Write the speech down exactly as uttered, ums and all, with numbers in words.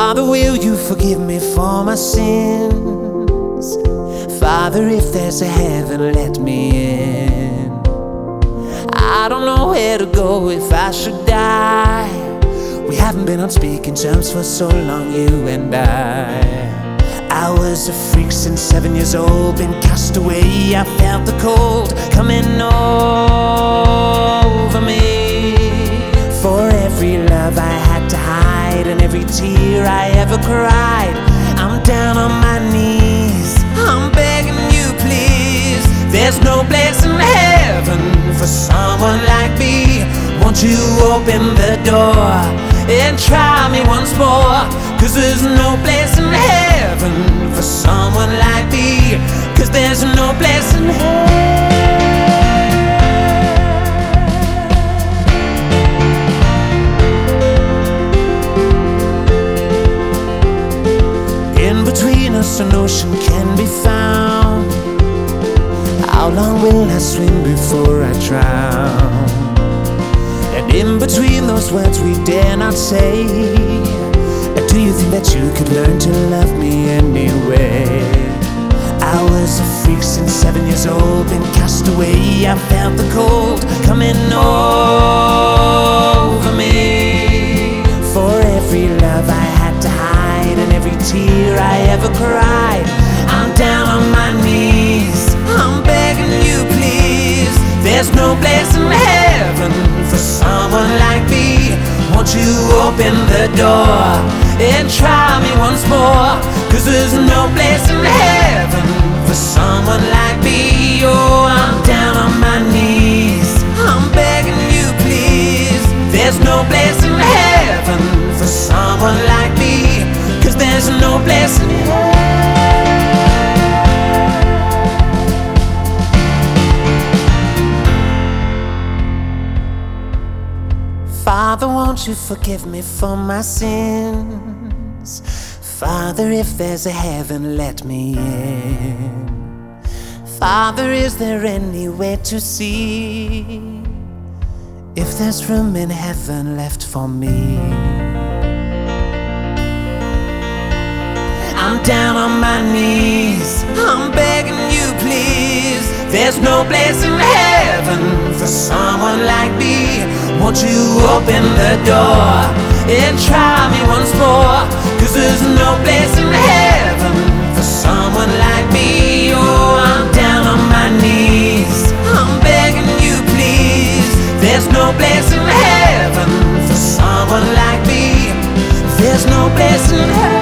Father, will you forgive me for my sins? Father, if there's a heaven, let me in. I don't know where to go if I should die. We haven't been on speaking terms for so long, you and I. I was a freak since seven years old, been cast away. I felt the cold coming over me. For every love I had to hide and every tear I ever cried, I'm down on my knees, I'm begging you please. There's no place in heaven for someone like me. Won't you open the door and try me once more? Cause there's no place in heaven for someone like me. Cause there's no place in heaven. In between us an ocean can be found. How long will I swim before I drown? And in between those words we dare not say, do you think that you could learn to love me anyway? I was a freak since seven years old, been cast away. I felt the cold coming over me. For every love I had to hide and every tear I ever cried, I'm down on my knees, I'm begging you please. There's no place in heaven for someone like me. Won't you open the door and try me once more? Cause there's no place in heaven for someone like me. Oh, I'm down on my knees, I'm begging you please. There's no place in heaven for someone like me. Cause there's no place in heaven. Father, won't you forgive me for my sins? Father, if there's a heaven, let me in. Father, is there any way to see if there's room in heaven left for me? I'm down on my knees, I'm begging you please. There's no place in heaven for someone like me. Won't you open the door and try me once more? Cause there's no place in heaven for someone like me. Oh, I'm down on my knees, I'm begging you please. There's no place in heaven for someone like me. There's no place in heaven.